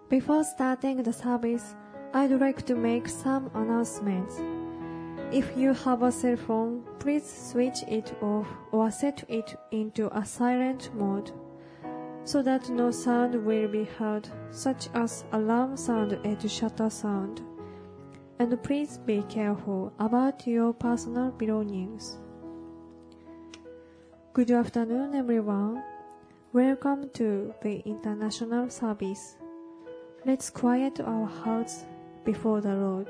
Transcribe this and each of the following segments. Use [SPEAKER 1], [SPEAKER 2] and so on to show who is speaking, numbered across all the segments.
[SPEAKER 1] Before starting the service, I'd like to make some announcements. If you have a cell phone, please switch it off or set it into a silent mode so that no sound will be heard, such as alarm sound and shutter sound. And please be careful about your personal belongings. Good afternoon, everyone. Welcome to the international service. Let's quiet our hearts before the Lord.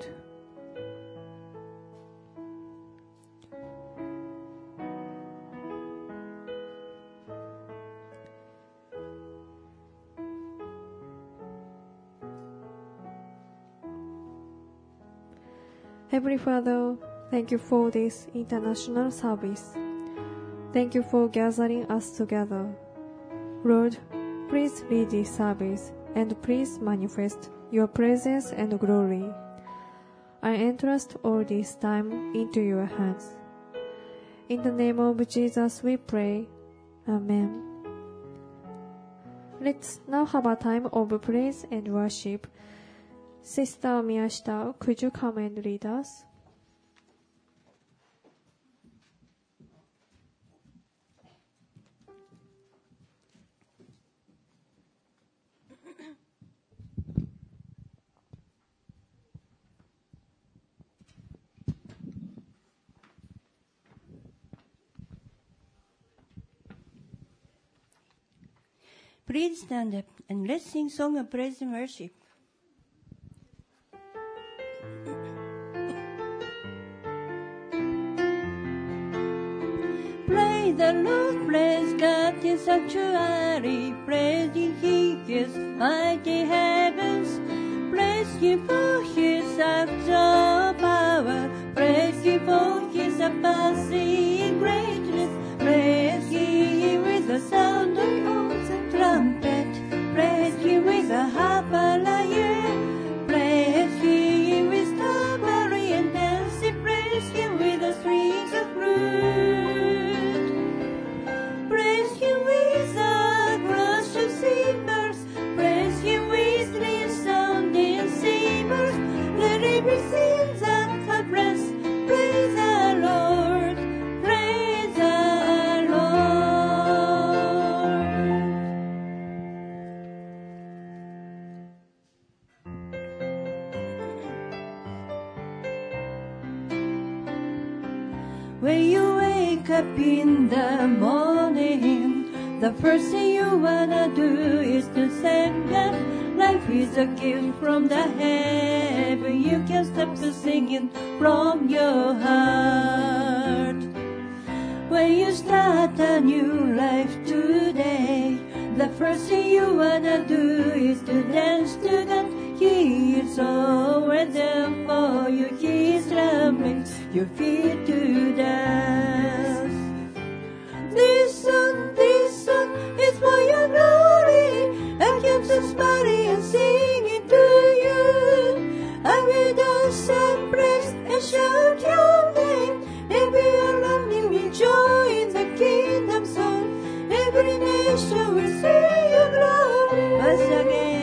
[SPEAKER 1] Heavenly Father, thank you for this international service. Thank you for gathering us together. Lord, please lead this service and please manifest your presence and glory. I entrust all this time into your hands. In the name of Jesus we pray. Amen. Let's now have a time of praise and worship. Sister Miyashita, could you come and lead us?
[SPEAKER 2] Please stand up and let's sing song of praise and worship. Praise the Lord, praise God in sanctuary, praise ye His mighty heavens, praise ye for His acts of power, praise ye for His surpassing greatness, praise ye with the sound of horns and trumpet, praise ye with a harp and lyre, praise ye with tambourine and dance, praise ye with the strings of flute, praise ye with a crush of cymbals, praise ye with resounding cymbals, let everything that hath breath praise the Lord, praise the Lord. When you wake up in the morning, the first thing you wanna do is to thank God. Life is a gift from the heaven. You can't stop singing from your heart. When you start a new life today, the first thing you wanna do is to dance to God. He is always there for you. He is drumming your feet to dance. This song is for your glory. I came to smile and sing it to you. I will dance and praise and shout your name. Every around you will join the kingdom song. Every nation will see your glory. Once again.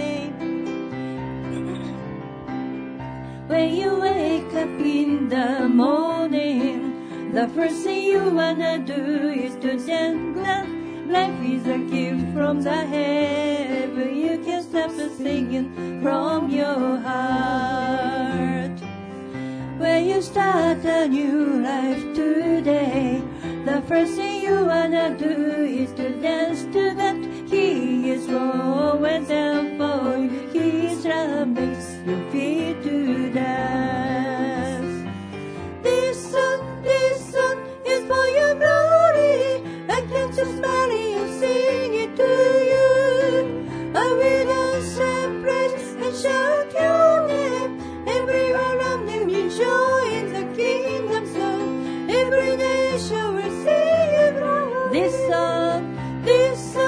[SPEAKER 2] When you wake up in the morning, the first thing you wanna do is to thank God. Life is a gift from the heaven. You can't stop singing from your heart. When you start a new life today, the first thing you wanna do is to dance to God. He is always there for you. He is drumming your feet to dance. This song is for your glory. I came to smile and sing it to you. I will dance and praise and shout your name. Everyone around me will join the kingdom song. Every nation will see you glory. This song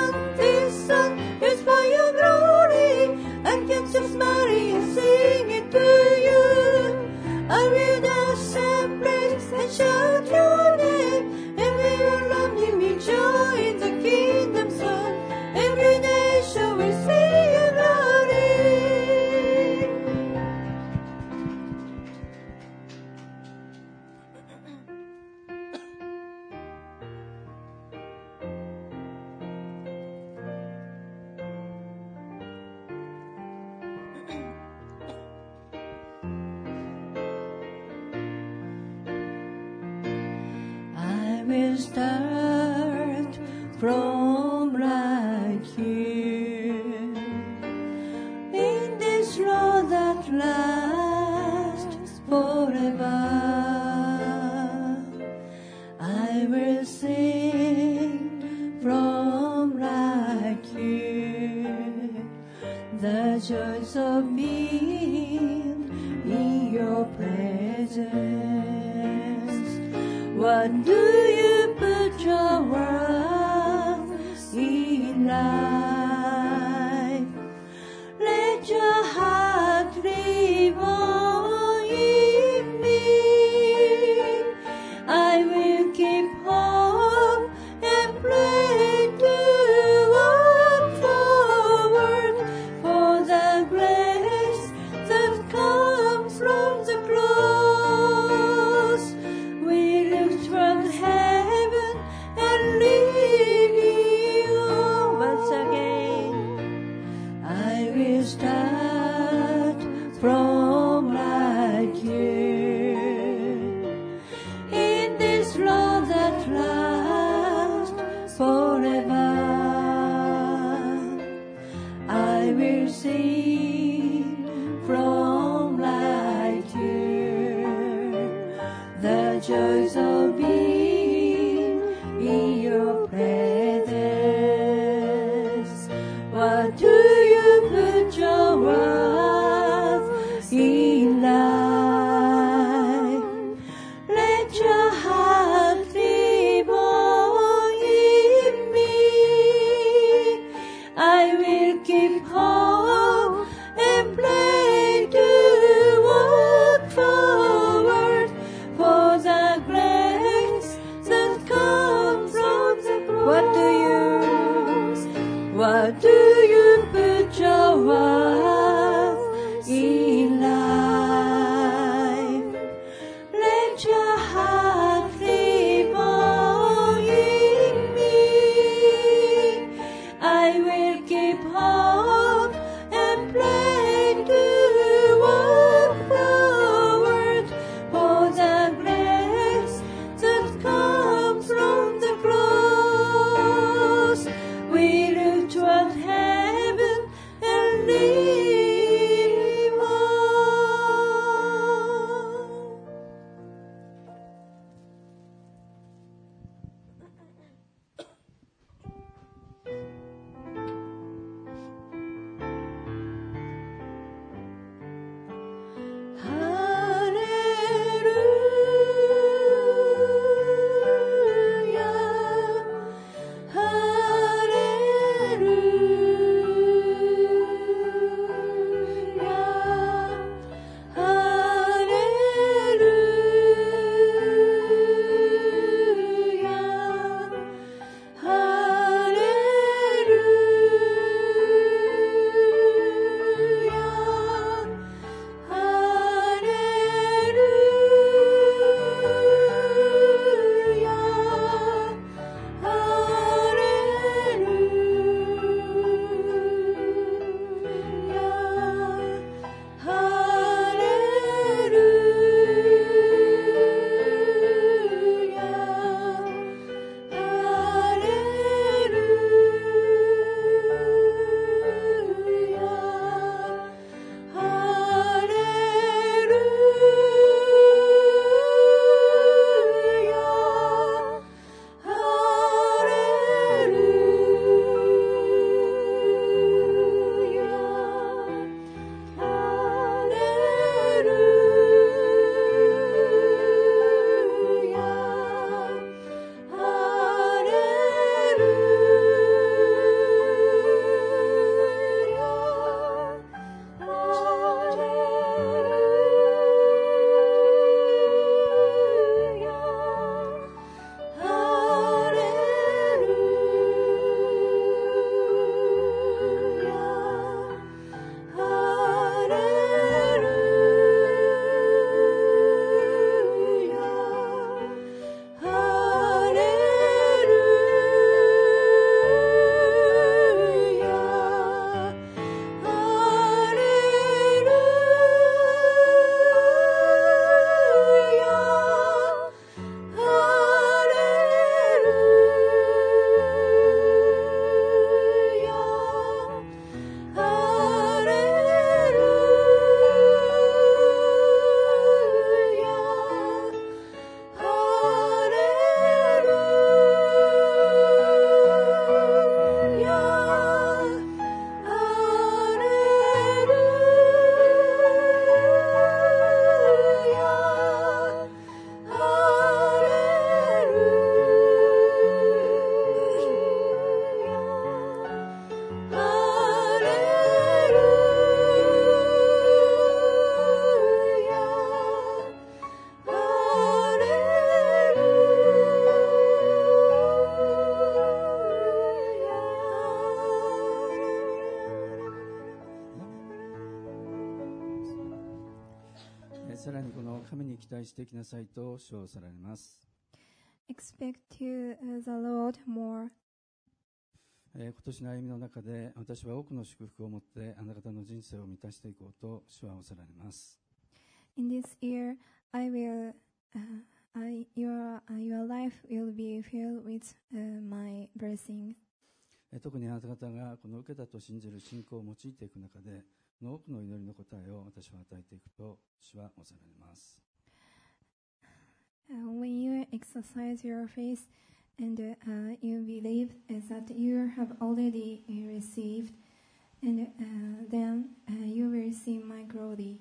[SPEAKER 2] from right here. In this road that lasts forever, I will sing from right here the joys of being in your presence. What do you put your worth in life? Let your heart live on in me. I will keep hope and pray to walk forward for the grace that comes from the cross. We look toward heaven and leave you once again. I will start from right here. In this love that lasts forever, I will sing from right here the joys of being in your presence. What do you put your worth in life? Let your heart live on in me. I will keep hope and pray to walk forward for the grace that comes from the cross. What do you put your worth in life? Let your heart live on in me. I will keep hope and pray to walk forward for the grace that comes from the cross. We look toward heaven and live
[SPEAKER 3] さらにこの神に期待していきなさいと主はおっしゃられます。
[SPEAKER 1] Expect to the Lord more.
[SPEAKER 3] 今年の歩みの中で私は多くの祝福を持ってあなた方の人生を満たしていこうと主はおっしゃられます。
[SPEAKER 1] In this year, your life will be filled with my blessings.
[SPEAKER 3] 特にあなた方がこの受けたと信じる信仰を用いていく中で多くの祈りの答えを私は与えていくと主はおっしゃられます。
[SPEAKER 1] When you exercise your faith and you believe that you have already received, and then you will see my glory.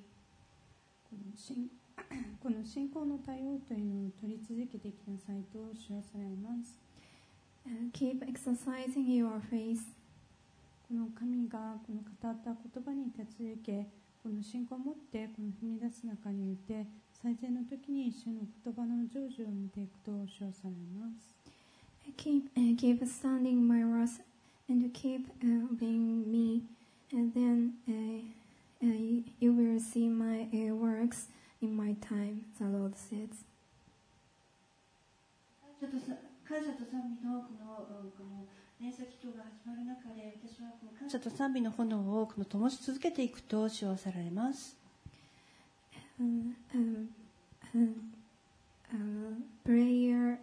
[SPEAKER 2] この信仰の対応というのを取り続けていきなさいと主はされます。
[SPEAKER 1] Keep exercising your faith.
[SPEAKER 2] この神がこの語った言葉に立ち続け、この信仰を持ってこの踏み出す中において最善の時に主の言葉の成就を見ていくと主はされます。
[SPEAKER 1] Keep standing my words and keep being me, and then you will see my works in my time, the Lord says.
[SPEAKER 4] 感謝と賛美のこの連鎖祈祷が始まる中で、私はこの感謝と賛美の炎をこの灯し続けていくと主はさられます。
[SPEAKER 1] Prayer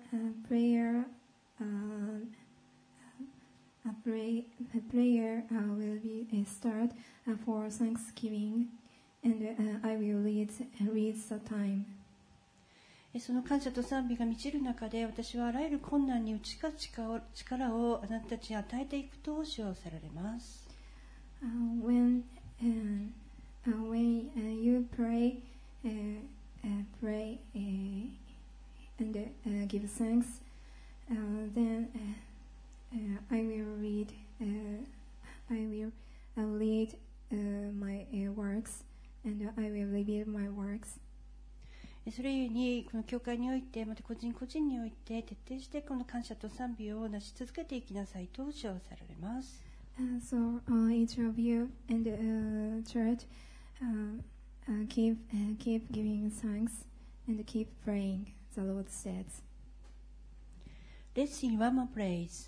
[SPEAKER 1] will be start for Thanksgiving, and I will read the time.
[SPEAKER 4] その感謝と賛美が満ちる中で、私はあらゆる困難に打ち勝つ力をあなたたちに与えていくと主はさられます。
[SPEAKER 1] When you pray and give thanks, then I will read my works, and I will reveal my works.
[SPEAKER 4] それゆえにこの教会において、また個人個人において徹底してこの感謝と賛美をなし続けていきなさいと主はさられます。
[SPEAKER 1] So each of you and church keep giving thanks and keep praying, the Lord says.
[SPEAKER 4] Let's sing one more praise.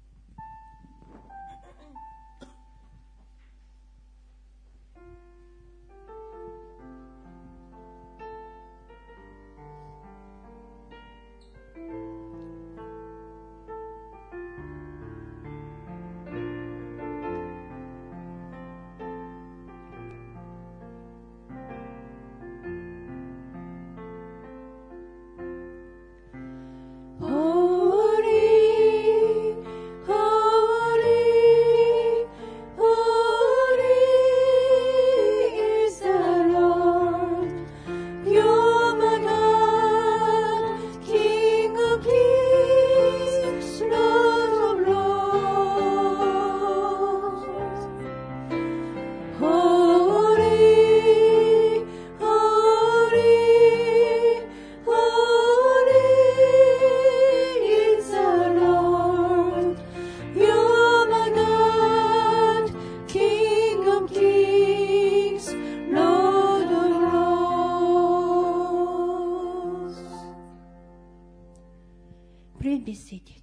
[SPEAKER 4] Please be seated.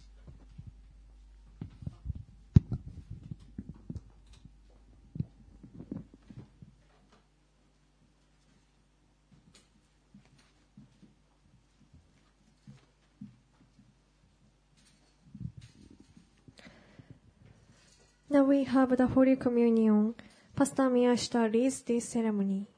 [SPEAKER 1] Now we have the Holy Communion. Pastor Miyashita leads this ceremony.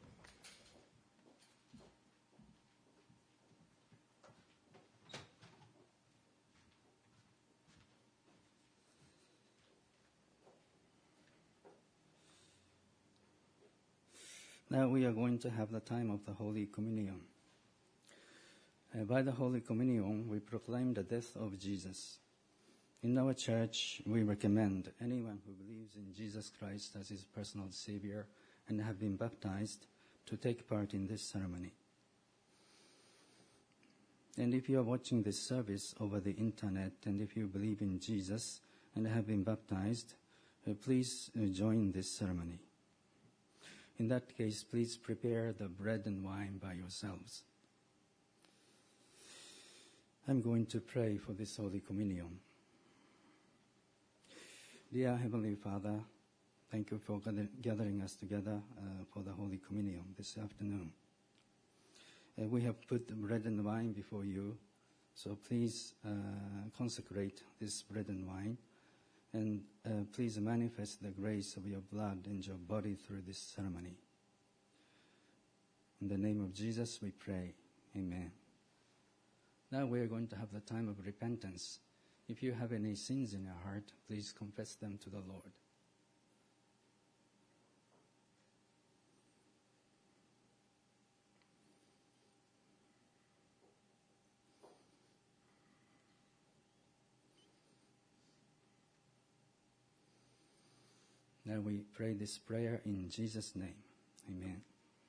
[SPEAKER 3] Now we are going to have the time of the Holy Communion. By the Holy Communion, we proclaim the death of Jesus. In our church, we recommend anyone who believes in Jesus Christ as his personal Savior and have been baptized to take part in this ceremony. And if you are watching this service over the internet, and if you believe in Jesus and have been baptized, please join this ceremony. In that case, please prepare the bread and wine by yourselves. I'm going to pray for this Holy Communion. Dear Heavenly Father, thank you for gathering us together for the Holy Communion this afternoon. We have put the bread and wine before you, so please consecrate this bread and wine, and please manifest the grace of your blood and your body through this ceremony. In the name of Jesus we pray. Amen. Now we are going to have the time of repentance. If you have any sins in your heart, please confess them to the Lord. Now we pray this prayer in Jesus' name. Amen.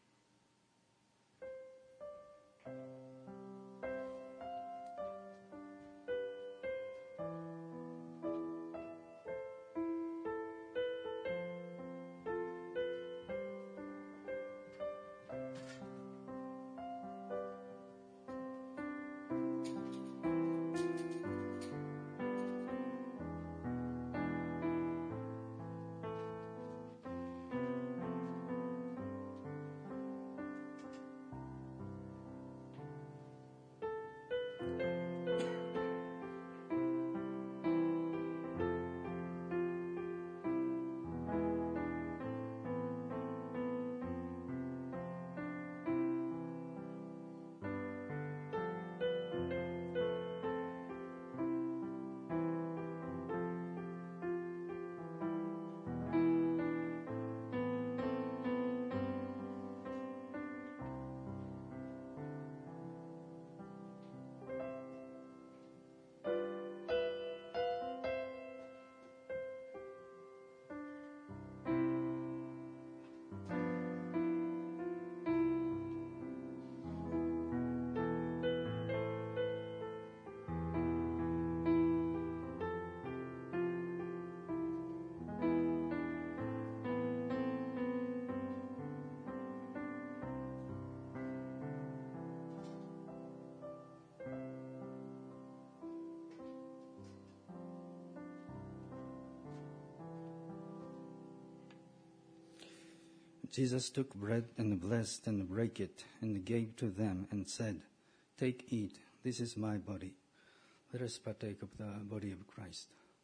[SPEAKER 3] Jesus took bread and blessed and brake it and gave to them and said, "Take, eat, this is my body." Let us partake of the body of Christ.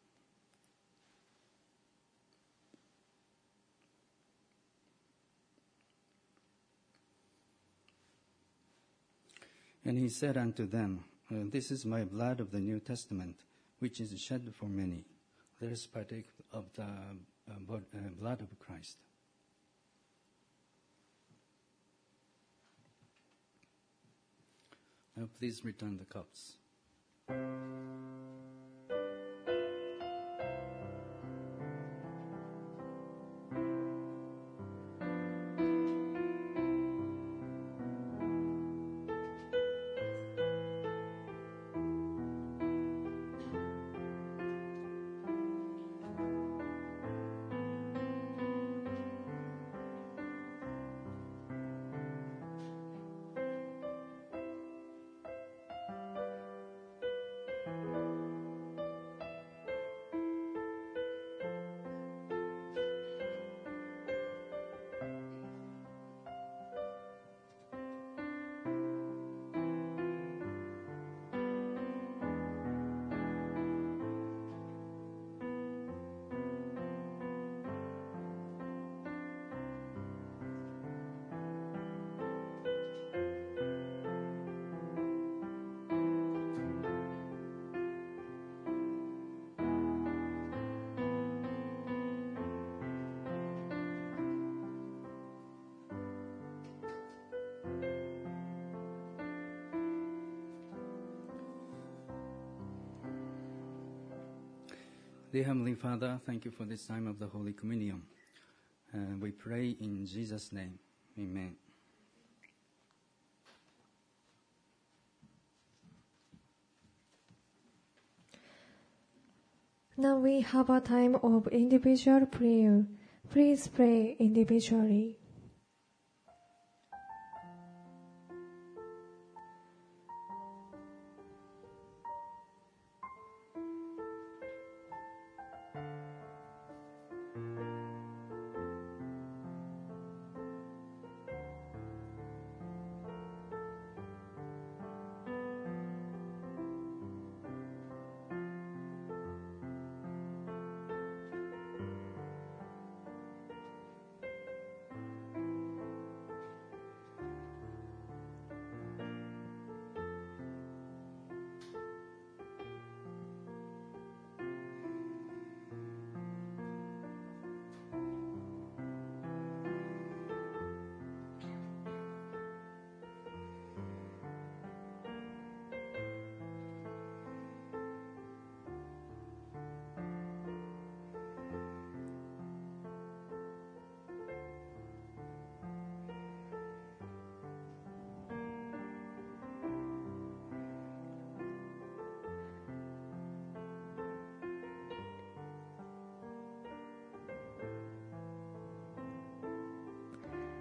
[SPEAKER 3] And he said unto them, "This is my blood of the New Testament, which is shed for many. Let us partake of the blood of Christ." Now please return the cups. Dear Heavenly Father, thank you for this time of the Holy Communion. We pray in Jesus' name. Amen.
[SPEAKER 1] Now we have a time of individual prayer. Please pray individually.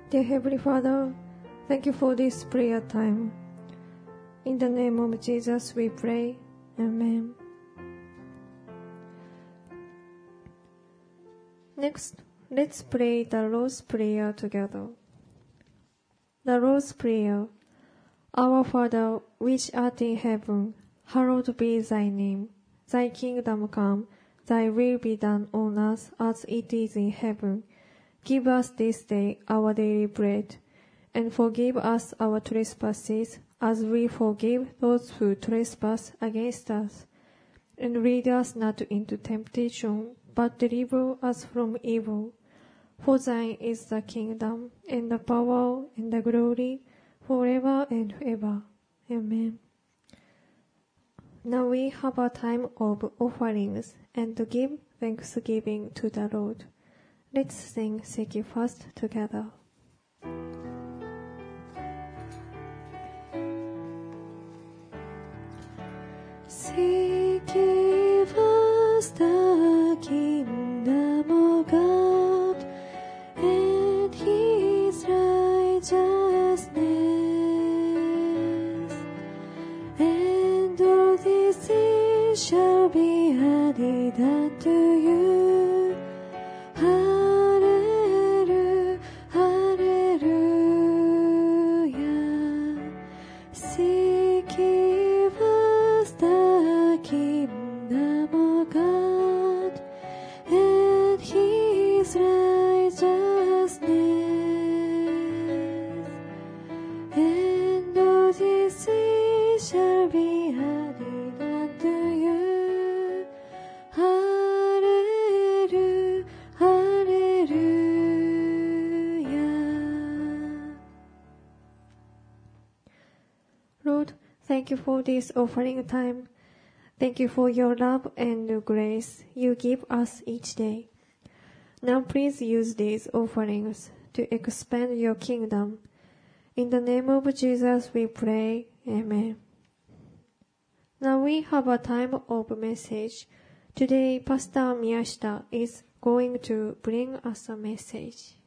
[SPEAKER 1] Dear Heavenly Father, thank you for this prayer time. In the name of Jesus we pray. Amen. Next, let's pray the Lord's Prayer together. The Lord's Prayer. Our Father, which art in heaven, hallowed be thy name. Thy kingdom come, thy will be done on earth as it is in heaven. Give us this day our daily bread, and forgive us our trespasses, as we forgive those who trespass against us. And lead us not into temptation, but deliver us from evil. For thine is the kingdom, and the power, and the glory, forever and ever. Amen. Now we have a time of offerings, and to give thanksgiving to the Lord. Let's sing Seek Ye First together. Seek ye first the kingdom of God and His righteousness, and all these things shall be added unto you. Hallelujah, hallelujah. Seek ye first the kingdom of God and His righteousness, and all these things shall be added unto you. Hallelujah, hallelujah. Lord, thank you for this offering time. Thank you for your love and grace you give us each day. Now please use these offerings to expand your kingdom. In the name of Jesus we pray. Amen. Now we have a time of message. Today Pastor Miyashita is going to bring us a message.